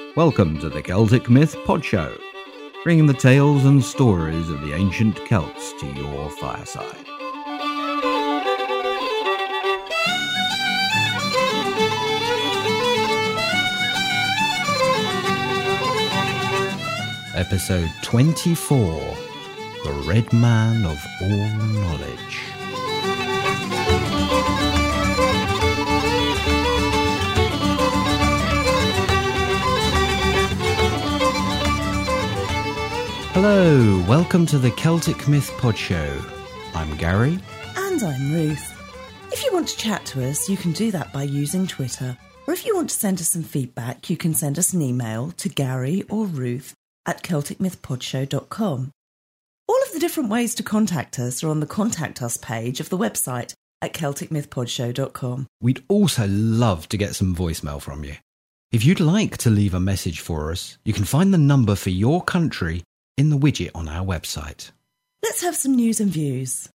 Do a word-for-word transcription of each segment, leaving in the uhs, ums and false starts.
Welcome to the Celtic Myth Pod Show, bringing the tales and stories of the ancient Celts to your fireside. Episode twenty-four, The Red Man of All Knowledge. Hello, welcome to the Celtic Myth Pod Show. I'm Gary. And I'm Ruth. If you want to chat to us, you can do that by using Twitter. Or if you want to send us some feedback, you can send us an email to Gary or Ruth at celtic myth pod show dot com. All of the different ways to contact us are on the Contact Us page of the website at celtic myth pod show dot com. We'd also love to get some voicemail from you. If you'd like to leave a message for us, you can find the number for your country in the widget on our website. Let's have some news and views.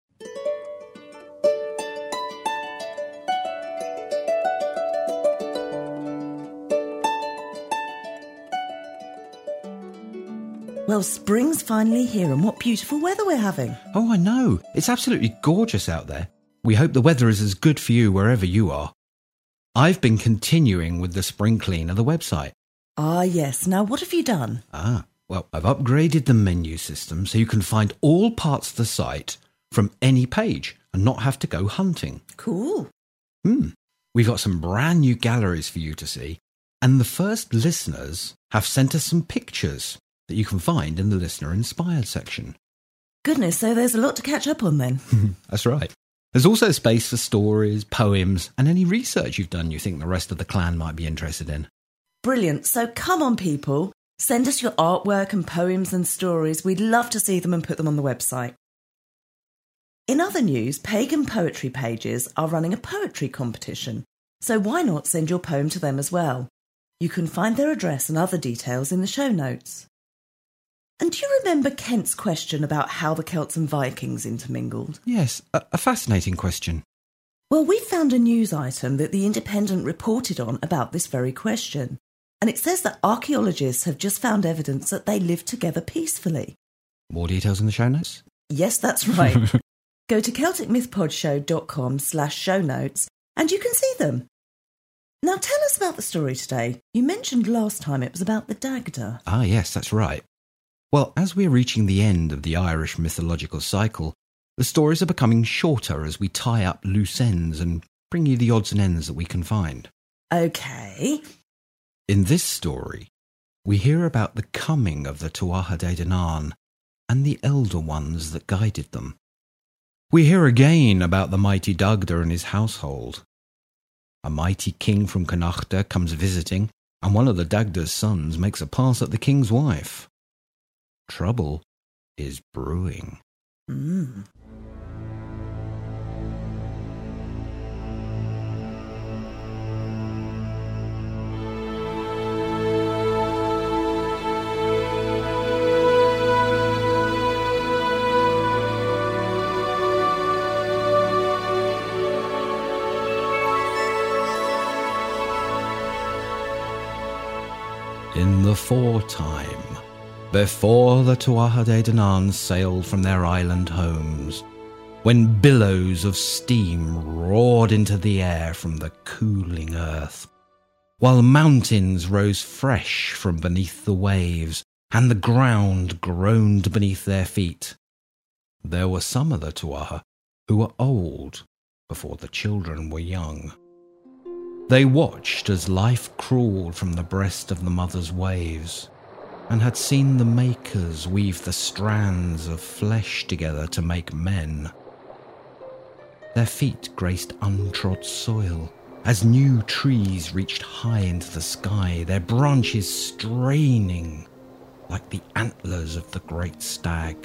Well, spring's finally here, and what beautiful weather we're having. Oh, I know. It's absolutely gorgeous out there. We hope the weather is as good for you wherever you are. I've been continuing with the spring clean of the website. Ah, yes. Now, what have you done? Ah, well, I've upgraded the menu system so you can find all parts of the site from any page and not have to go hunting. Cool. Hmm. We've got some brand new galleries for you to see, and the first listeners have sent us some pictures that you can find in the Listener Inspired section. Goodness, so there's a lot to catch up on then. That's right. There's also space for stories, poems, and any research you've done you think the rest of the clan might be interested in. Brilliant. So come on, people. Send us your artwork and poems and stories. We'd love to see them and put them on the website. In other news, Pagan Poetry Pages are running a poetry competition, so why not send your poem to them as well? You can find their address and other details in the show notes. And do you remember Kent's question about how the Celts and Vikings intermingled? Yes, a, a fascinating question. Well, we found a news item that The Independent reported on about this very question. And it says that archaeologists have just found evidence that they lived together peacefully. More details in the show notes? Yes, that's right. Go to celtic myth pod show dot com slash show notes and you can see them. Now tell us about the story today. You mentioned last time it was about the Dagda. Ah, yes, that's right. Well, as we're reaching the end of the Irish mythological cycle, the stories are becoming shorter as we tie up loose ends and bring you the odds and ends that we can find. Okay. In this story, we hear about the coming of the Tuatha Dé Danann and the Elder Ones that guided them. We hear again about the mighty Dagda and his household. A mighty king from Connachta comes visiting, and one of the Dagda's sons makes a pass at the king's wife. Trouble is brewing. Mm. In the foretime, before the Tuatha Dé Danann sailed from their island homes, when billows of steam roared into the air from the cooling earth, while mountains rose fresh from beneath the waves and the ground groaned beneath their feet, there were some of the Tuatha who were old before the children were young. They watched as life crawled from the breast of the mother's waves, and had seen the makers weave the strands of flesh together to make men. Their feet graced untrod soil, as new trees reached high into the sky, their branches straining like the antlers of the great stag.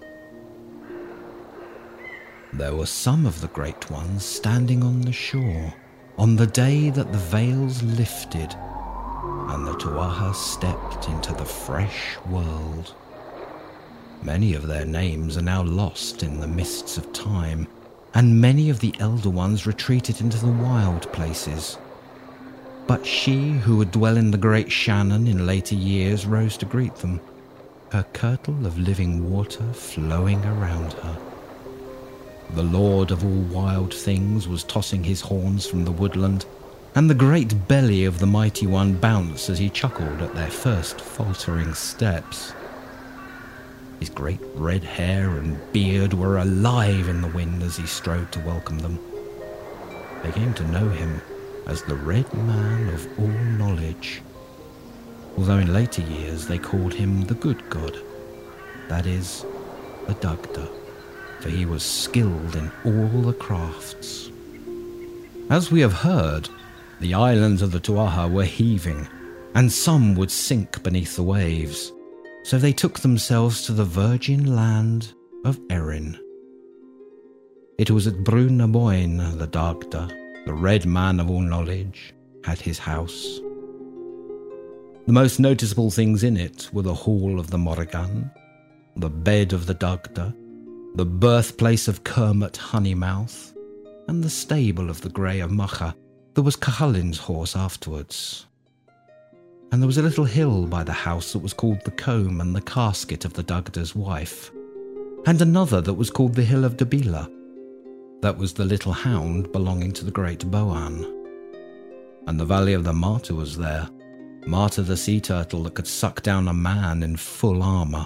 There were some of the great ones standing on the shore, on the day that the veils lifted and the Tuatha stepped into the fresh world. Many of their names are now lost in the mists of time, and many of the Elder Ones retreated into the wild places. But she who would dwell in the great Shannon in later years rose to greet them, her kirtle of living water flowing around her. The lord of all wild things was tossing his horns from the woodland, and the great belly of the mighty one bounced as he chuckled at their first faltering steps. His great red hair and beard were alive in the wind as he strode to welcome them. They came to know him as the Red Man of all knowledge, although in later years they called him the Good God, that is, the Dagda, for he was skilled in all the crafts. As we have heard, the islands of the Tuatha were heaving, and some would sink beneath the waves, so they took themselves to the virgin land of Erin. It was at Brún na Bóinne the Dagda, the Red Man of all knowledge, had his house. The most noticeable things in it were the Hall of the Morrigan, the bed of the Dagda, the birthplace of Kermit Honeymouth, and the stable of the Grey of Macha that was Cuchullin's horse afterwards. And there was a little hill by the house that was called the Comb and the Casket of the Dagda's wife, and another that was called the Hill of Dabila. That was the little hound belonging to the great Boan. And the Valley of the Martyr was there, Martyr the sea turtle that could suck down a man in full armour.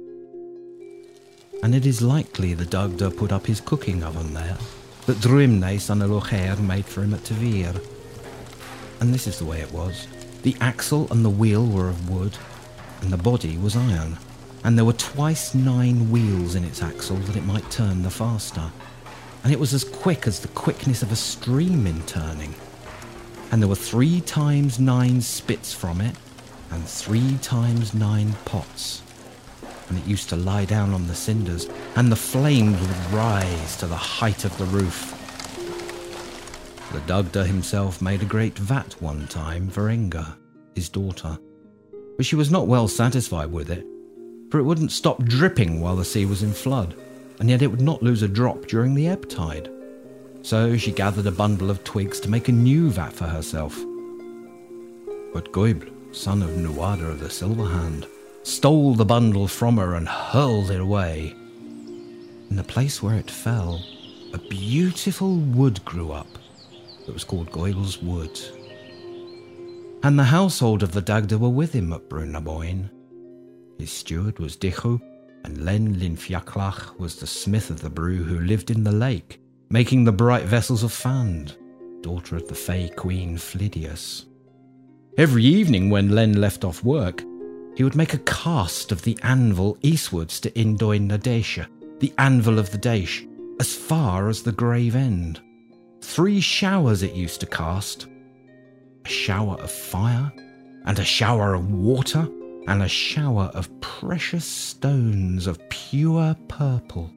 And it is likely the Dagda put up his cooking oven there, that Druimne son of Lochair made for him at Tavir. And this is the way it was. The axle and the wheel were of wood, and the body was iron, and there were twice nine wheels in its axle that it might turn the faster. And it was as quick as the quickness of a stream in turning. And there were three times nine spits from it, and three times nine pots. And it used to lie down on the cinders, and the flames would rise to the height of the roof. The Dagda himself made a great vat one time for Inga, his daughter, but she was not well satisfied with it, for it wouldn't stop dripping while the sea was in flood, and yet it would not lose a drop during the ebb tide. So she gathered a bundle of twigs to make a new vat for herself. But Goibl, son of Nuada of the Silver Hand, stole the bundle from her and hurled it away. In the place where it fell, a beautiful wood grew up that was called Goibl's Wood. And the household of the Dagda were with him at Brún na Bóinne. His steward was Dichu, and Len Linfiaclach was the smith of the brew who lived in the lake, making the bright vessels of Fand, daughter of the Fey queen Flidius. Every evening when Len left off work, he would make a cast of the anvil eastwards to Indoin na Daisha, the anvil of the Daish, as far as the grave end. Three showers it used to cast, a shower of fire, and a shower of water, and a shower of precious stones of pure purple.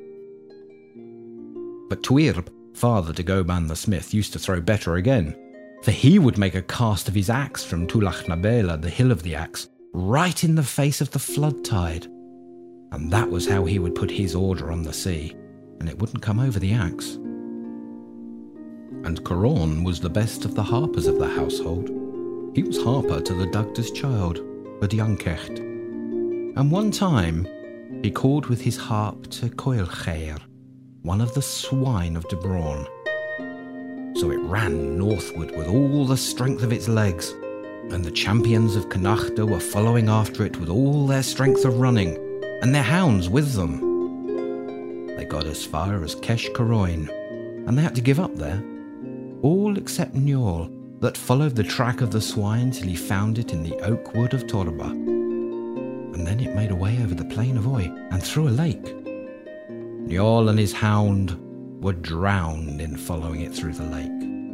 But Tuirb, father to Goban the smith, used to throw better again, for he would make a cast of his axe from Tulach na Bela, the hill of the axe, right in the face of the flood tide, and that was how he would put his order on the sea, and it wouldn't come over the axe. And Coron was the best of the harpers of the household. He was harper to the Dagda's child, the Diancecht. And one time he called with his harp to Coilchair, one of the swine of Debron. So it ran northward with all the strength of its legs, and the champions of Connachta were following after it with all their strength of running, and their hounds with them. They got as far as Kesh Caroin, and they had to give up there, all except Njol, that followed the track of the swine till he found it in the oak wood of Torba. And then it made a way over the plain of Oy and through a lake. Njol and his hound were drowned in following it through the lake.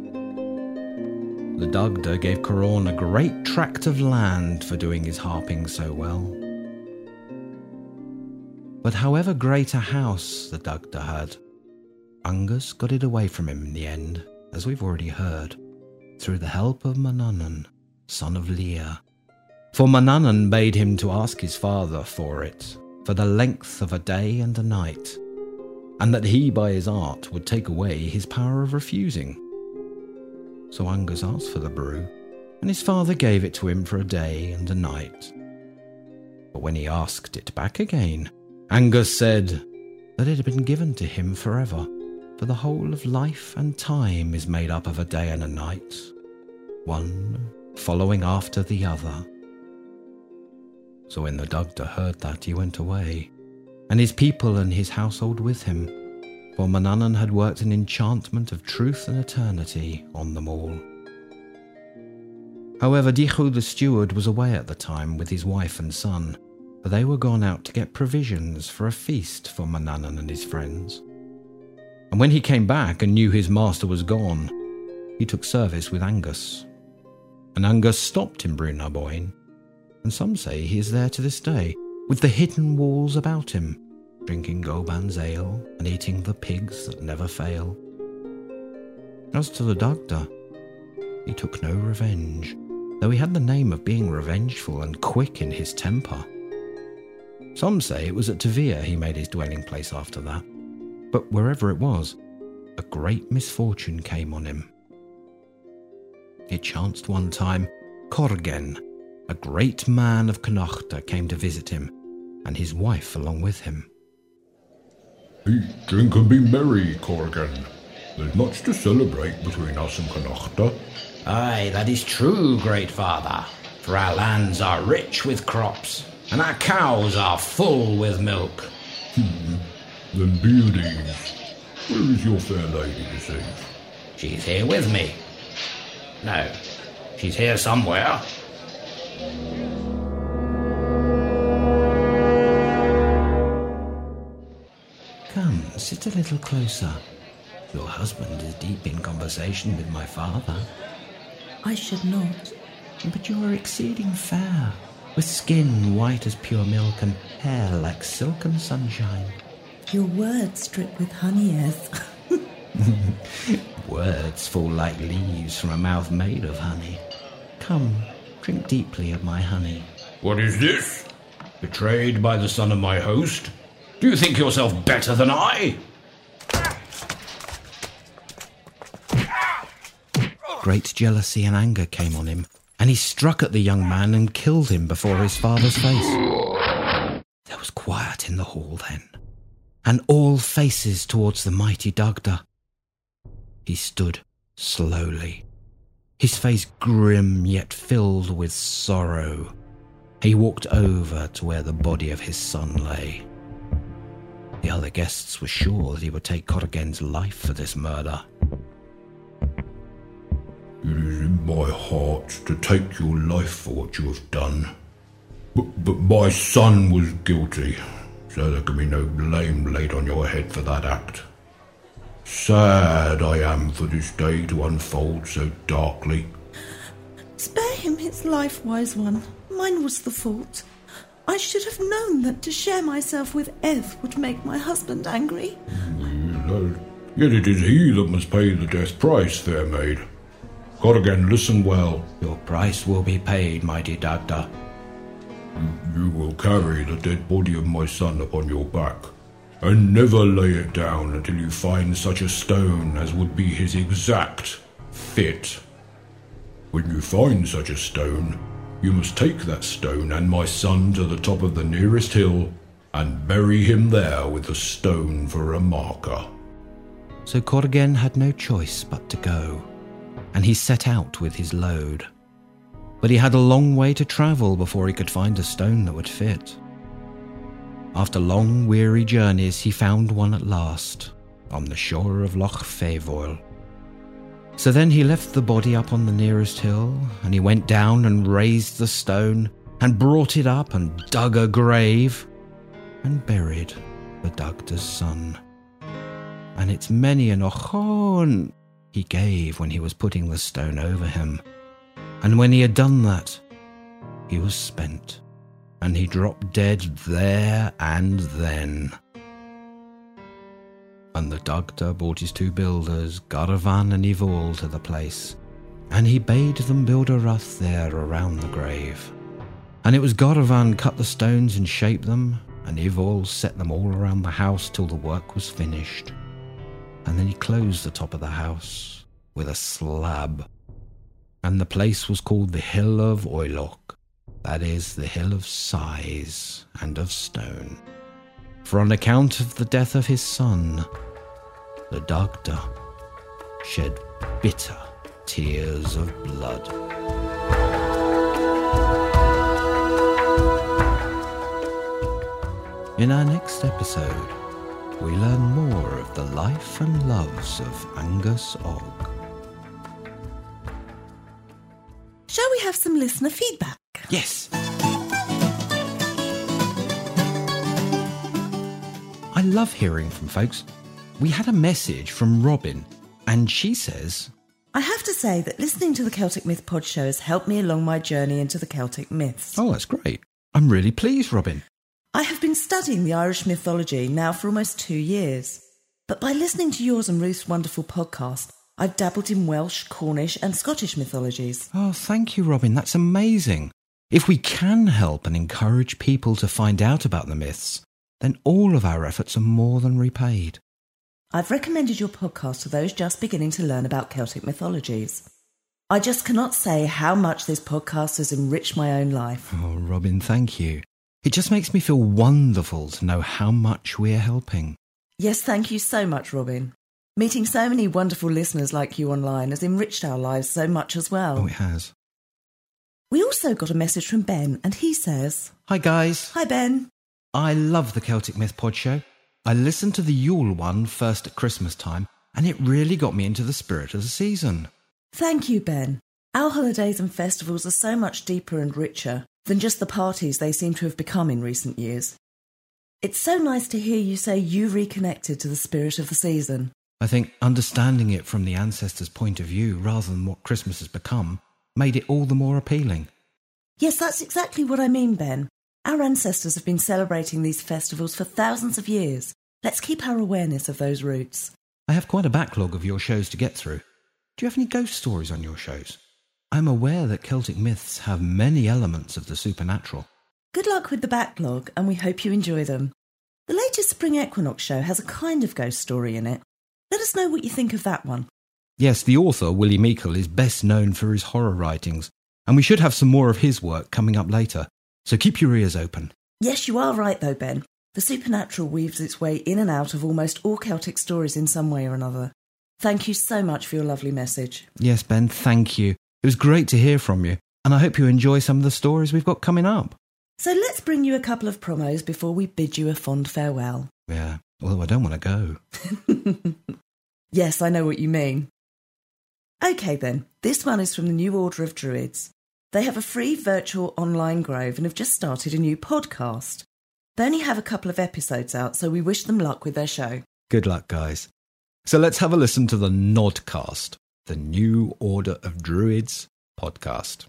The Dagda gave Coron a great tract of land for doing his harping so well. But however great a house the Dagda had, Angus got it away from him in the end, as we've already heard, through the help of Manannan, son of Leah. For Manannan bade him to ask his father for it, for the length of a day and a night, and that he by his art would take away his power of refusing. So Angus asked for the brew, and his father gave it to him for a day and a night. But when he asked it back again, Angus said that it had been given to him forever, for the whole of life and time is made up of a day and a night, one following after the other. So when the Dagda heard that, he went away, and his people and his household with him, for Manannan had worked an enchantment of truth and eternity on them all. However, Dichu the steward was away at the time with his wife and son, for they were gone out to get provisions for a feast for Manannan and his friends. And when he came back and knew his master was gone, he took service with Angus. And Angus stopped in Bryn na Boen, and some say he is there to this day, with the hidden walls about him, drinking Goban's ale and eating the pigs that never fail. As to the Dagda, he took no revenge, though he had the name of being revengeful and quick in his temper. Some say it was at Tavia he made his dwelling place after that, but wherever it was, a great misfortune came on him. It chanced one time, Corgen, a great man of Connaughta, came to visit him, and his wife along with him. Eat, drink and be merry, Corgan. There's much to celebrate between us and Connaughta. Aye, that is true, great father, for our lands are rich with crops, and our cows are full with milk. Hmm, then be at ease. Where is your fair lady this eve? She's here with me. No, she's here somewhere. Come, sit a little closer. Your husband is deep in conversation with my father. I should not. But you are exceeding fair, with skin white as pure milk and hair like silken sunshine. Your words drip with honey, as Words fall like leaves from a mouth made of honey. Come, drink deeply of my honey. What is this? Betrayed by the son of my host? Do you think yourself better than I? Great jealousy and anger came on him, and he struck at the young man and killed him before his father's face. There was quiet in the hall then, and all faces towards the mighty Dagda. He stood slowly, his face grim yet filled with sorrow. He walked over to where the body of his son lay. The other guests were sure that he would take Corgen's life for this murder. It is in my heart to take your life for what you have done. But, but my son was guilty, so there can be no blame laid on your head for that act. Sad I am for this day to unfold so darkly. Spare him his life, wise one. Mine was the fault. I should have known that to share myself with Ev would make my husband angry. Yet it is he that must pay the death price, fair maid. Corgan, listen well. Your price will be paid, mighty Dagda. You, you will carry the dead body of my son upon your back, and never lay it down until you find such a stone as would be his exact fit. When you find such a stone, you must take that stone and my son to the top of the nearest hill and bury him there with the stone for a marker. So Corgen had no choice but to go, and he set out with his load. But he had a long way to travel before he could find a stone that would fit. After long, weary journeys, he found one at last, on the shore of Loch Favoil. So then he left the body up on the nearest hill, and he went down and raised the stone, and brought it up and dug a grave, and buried the Dagda's son. And it's many an ochon he gave when he was putting the stone over him. And when he had done that, he was spent, and he dropped dead there and then. And the Dagda brought his two builders, Garvan and Ivol, to the place, and he bade them build a rath there around the grave. And it was Garvan cut the stones and shaped them, and Ivol set them all around the house till the work was finished. And then he closed the top of the house with a slab. and the place was called the Hill of Oiloch, that is, the Hill of Sighs and of Stone. For on account of the death of his son, the Dagda shed bitter tears of blood. In our next episode, we learn more of the life and loves of Angus Og. Shall we have some listener feedback? Yes! I love hearing from folks. We had a message from Robin, and she says, I have to say that listening to the Celtic Myth Pod show has helped me along my journey into the Celtic myths. Oh, that's great. I'm really pleased, Robin. I have been studying the Irish mythology now for almost two years. But by listening to yours and Ruth's wonderful podcast, I've dabbled in Welsh, Cornish and Scottish mythologies. Oh, thank you, Robin. That's amazing. If we can help and encourage people to find out about the myths, then all of our efforts are more than repaid. I've recommended your podcast to those just beginning to learn about Celtic mythologies. I just cannot say how much this podcast has enriched my own life. Oh, Robin, thank you. It just makes me feel wonderful to know how much we're helping. Yes, thank you so much, Robin. Meeting so many wonderful listeners like you online has enriched our lives so much as well. Oh, it has. We also got a message from Ben, and he says, Hi, guys. Hi, Ben. I love the Celtic Myth Pod show. I listened to the Yule one first at Christmas time, and it really got me into the spirit of the season. Thank you, Ben. Our holidays and festivals are so much deeper and richer than just the parties they seem to have become in recent years. It's so nice to hear you say you reconnected to the spirit of the season. I think understanding it from the ancestors' point of view rather than what Christmas has become made it all the more appealing. Yes, that's exactly what I mean, Ben. Our ancestors have been celebrating these festivals for thousands of years. Let's keep our awareness of those roots. I have quite a backlog of your shows to get through. Do you have any ghost stories on your shows? I'm aware that Celtic myths have many elements of the supernatural. Good luck with the backlog, and we hope you enjoy them. The latest Spring Equinox show has a kind of ghost story in it. Let us know what you think of that one. Yes, the author, Willie Meikle, is best known for his horror writings, and we should have some more of his work coming up later, so keep your ears open. Yes, you are right though, Ben. The supernatural weaves its way in and out of almost all Celtic stories in some way or another. Thank you so much for your lovely message. Yes, Ben, thank you. It was great to hear from you, and I hope you enjoy some of the stories we've got coming up. So let's bring you a couple of promos before we bid you a fond farewell. Yeah, although I don't want to go. Yes, I know what you mean. OK then, this one is from the New Order of Druids. They have a free virtual online grove and have just started a new podcast. They only have a couple of episodes out, so we wish them luck with their show. Good luck, guys. So let's have a listen to the Nodcast, the New Order of Druids podcast.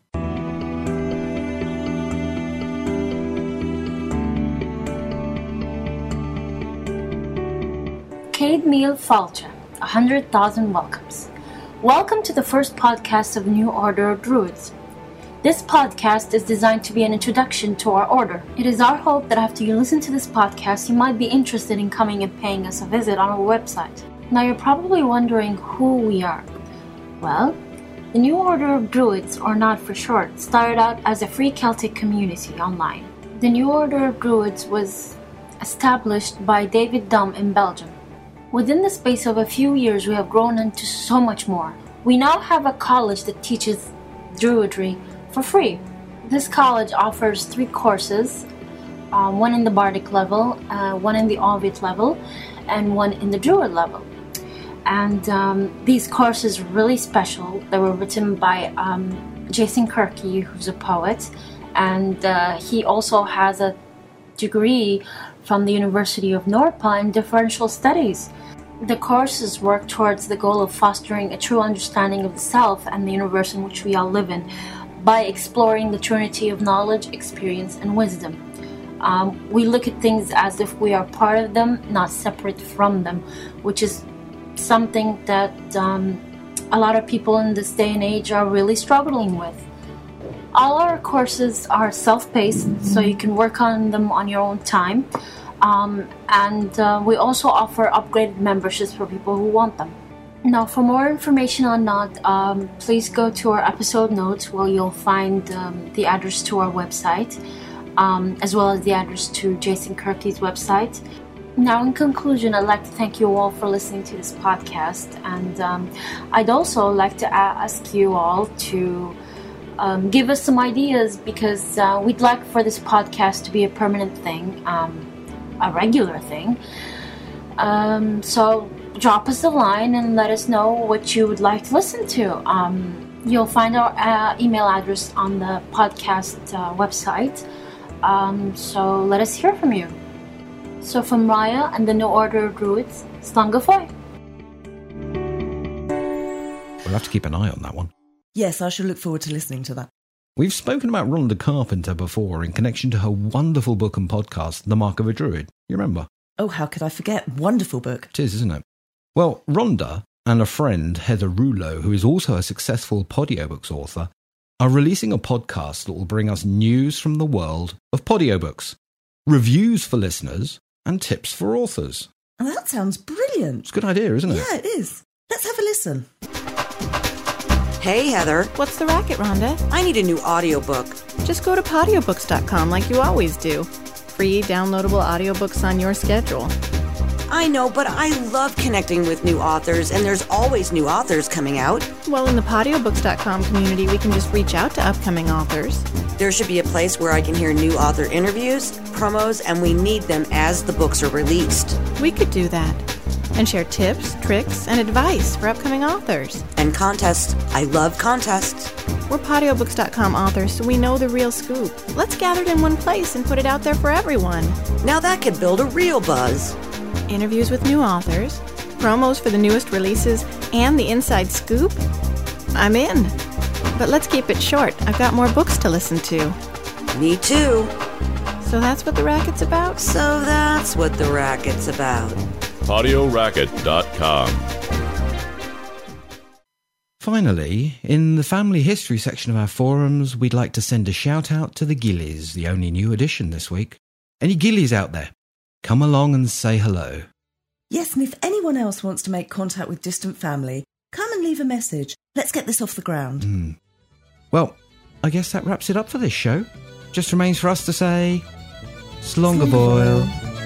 Cade Meal Falcha, one hundred thousand welcomes. Welcome to the first podcast of the New Order of Druids. This podcast is designed to be an introduction to our order. It is our hope that after you listen to this podcast, you might be interested in coming and paying us a visit on our website. Now you're probably wondering who we are. Well, the New Order of Druids, or N O D for short, started out as a free Celtic community online. The New Order of Druids was established by David Dumm in Belgium. Within the space of a few years, we have grown into so much more. We now have a college that teaches Druidry for free. This college offers three courses, um, one in the Bardic level, uh, one in the Ovid level, and one in the Druid level. And um, these courses are really special. They were written by um, Jason Kirky, who's a poet, and uh, he also has a degree from the University of Norpa in differential studies. The courses work towards the goal of fostering a true understanding of the self and the universe in which we all live in by exploring the trinity of knowledge, experience, and wisdom. Um, we look at things as if we are part of them, not separate from them, which is something that um, a lot of people in this day and age are really struggling with. All our courses are self-paced, so you can work on them on your own time. Um, and uh, we also offer upgraded memberships for people who want them. Now, for more information on Nod, um, please go to our episode notes where you'll find um, the address to our website, um, as well as the address to Jason Kirkey's website. Now, in conclusion, I'd like to thank you all for listening to this podcast, and um, I'd also like to ask you all to um, give us some ideas, because uh, we'd like for this podcast to be a permanent thing, um, a regular thing. Um, so drop us a line and let us know what you would like to listen to. Um, you'll find our uh, email address on the podcast uh, website. Um, so let us hear from you. So from Raya and the New Order of Druids, Slangafoy. We'll have to keep an eye on that one. Yes, I shall look forward to listening to that. We've spoken about Rhonda Carpenter before in connection to her wonderful book and podcast, The Mark of a Druid. You remember? Oh, how could I forget? Wonderful book. It is, isn't it? Well, Rhonda and a friend, Heather Rouleau, who is also a successful Podiobooks author, are releasing a podcast that will bring us news from the world of Podiobooks, reviews for listeners, and tips for authors. Oh, that sounds brilliant. It's a good idea, isn't it? Yeah, it is. Let's have a listen. Hey, Heather. What's the racket, Rhonda? I need a new audiobook. Just go to podiobooks dot com like you always do. Free downloadable audiobooks on your schedule. I know, but I love connecting with new authors, and there's always new authors coming out. Well, in the podiobooks dot com community, we can just reach out to upcoming authors. There should be a place where I can hear new author interviews, promos, and we need them as the books are released. We could do that. And share tips, tricks, and advice for upcoming authors. And contests. I love contests. We're podiobooks dot com authors, so we know the real scoop. Let's gather it in one place and put it out there for everyone. Now that could build a real buzz. Interviews with new authors, promos for the newest releases, and the inside scoop? I'm in. But let's keep it short. I've got more books to listen to. Me too. So that's what the racket's about? So that's what the racket's about. audio racket dot com. Finally, in the family history section of our forums, we'd like to send a shout out to the Gillies, the only new addition this week. Any Gillies out there? Come along and say hello. Yes, and if anyone else wants to make contact with distant family, come and leave a message. Let's get this off the ground. Mm. Well, I guess that wraps it up for this show. Just remains for us to say, Slongaboil.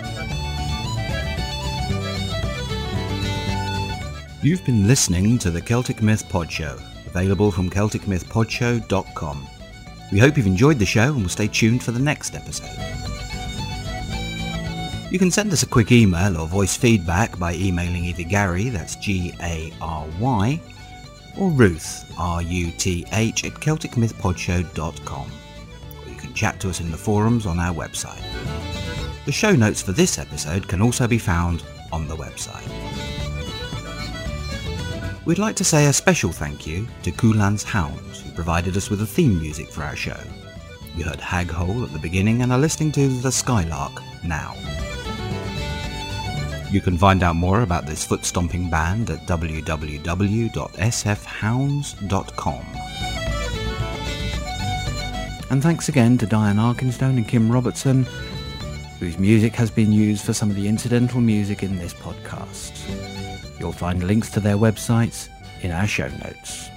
You've been listening to the Celtic Myth Pod Show, available from celtic myth pod show dot com. We hope you've enjoyed the show and will stay tuned for the next episode. You can send us a quick email or voice feedback by emailing either Gary, that's G A R Y, or Ruth, R U T H, at celtic myth pod show dot com. Or you can chat to us in the forums on our website. The show notes for this episode can also be found on the website. We'd like to say a special thank you to Kulan's Hounds, who provided us with the theme music for our show. You heard Hag Hole at the beginning and are listening to The Skylark now. You can find out more about this foot-stomping band at w w w dot s f hounds dot com. And thanks again to Diane Arkinstone and Kim Robertson, whose music has been used for some of the incidental music in this podcast. You'll find links to their websites in our show notes.